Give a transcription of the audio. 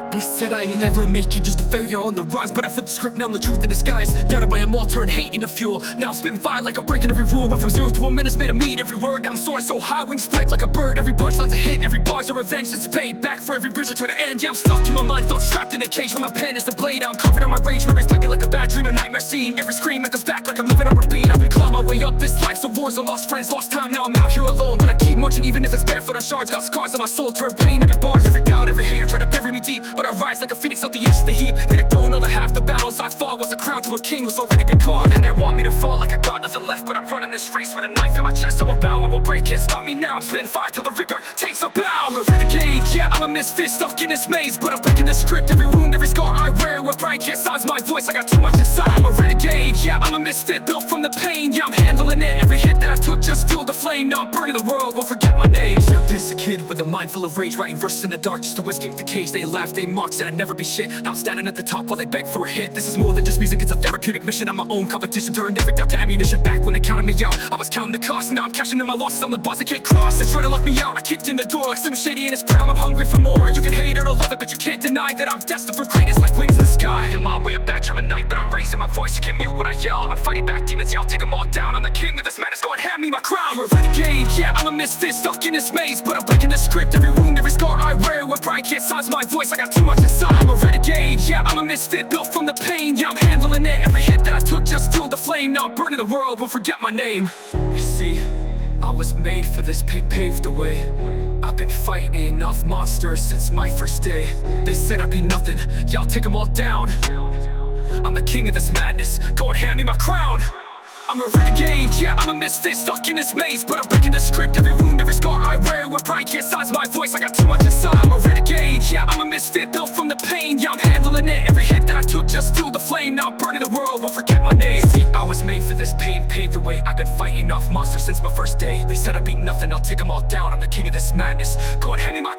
They said I'd never make it, just a failure on the rise. But I flipped the script, now I'm the truth in disguise. Doubted by a mortar and hate in the fuel. Now I'm spitting fire like I'm breaking every rule. Went from 0 to 1 minute, made a meet every word. Now I'm soaring so high, wings spread like a bird. Every punchline's a hit, every bar's a revenge. It's paid back for every bridge I try to end. Yeah, I'm stuck in my mind, thoughts trapped in a cage. Where my pen is the blade, I'm covered on my rage. Memories like me like a bad dream, a nightmare scene. Every scream echoes back like I'm living on repeat. I've been clawing my way up this life, so wars are lost friends, lost time. Now I'm out here alone, but I keep marching even if it's barefoot on shards. Got scars on my soul, turn pain into bars. Every doubt, every hate, try to bury me deep. But I rise like a phoenix out the edge of the heap. They don't know that half the battles I fought was a crown to a king who's already been caught. And they want me to fall like I got nothing left. But I'm running this race with a knife in my chest, so I'll bow, I will break it. Stop me now, I'm spitting fire till the reaper takes a bow. I'm a renegade, yeah, I'm a misfit, stuck in this maze. But I'm breaking the script, every wound, every scar I wear. With pride can't silence my voice, I got too much inside. I'm a renegade, yeah, I'm a misfit, built from the pain. Yeah, I'm handling it, every hit that I took just fueled the flame. Now I'm burning the world, won't forget my name. Yeah, this a kid with a mind full of rage, writing verses in the dark just to escape the cage. They laughed, they mocked, said I'd never be shit. Now I'm standing at the top while they beg for a hit. This is more than just music, it's a therapeutic mission. I'm my own competition, turned every doubt to ammunition. Back when they counted me out, I was counting the cost. Now I'm cashing in my losses, I'm the boss, I can't cross. They're trying to lock me out, I kicked in the door like some shady in his crown. I'm hungry for more, you can hate it or love it, but you can't deny that I'm destined for greatness like wings in the sky. In my way of back, I'm a knight, but I'm raising my voice. You can't mute when I yell, I'm fighting back demons, yeah, I'll take them all down. I'm the king of this madness, go and hand me my crown. I'm a renegade, yeah, I'm a misfit, stuck in this maze. But I'm breaking the script, every wound, every scar I wear. With pride can't silence my voice, I got too much inside. I'm a renegade, yeah, I'm a misfit, built from the pain. Yeah, I'm handling it, every hit that I took just fueled the flame. Now I'm burning the world, won't forget my name. You see, I was made for this, paved the way. I've been fighting off monsters since my first day. They said I'd be nothing, yeah, I'll take them all down. I'm the king of this madness, go and hand me my crown. I'm a renegade, yeah, I'm a misfit, stuck in this maze. But I'm breaking the script, every wound, every scar I wear. With pride can't silence my voice, I got too much inside. I'm a renegade, yeah, I'm a misfit, built from the pain. Yeah, I'm handling it, every hit that I took just fueled the flame. Now I'm burning the world, won't forget my name. See, I was made for this pain, paved the way. I've been fighting off monsters since my first day. They said I'd be nothing, I'll take them all down. I'm the king of this madness, go and hand me my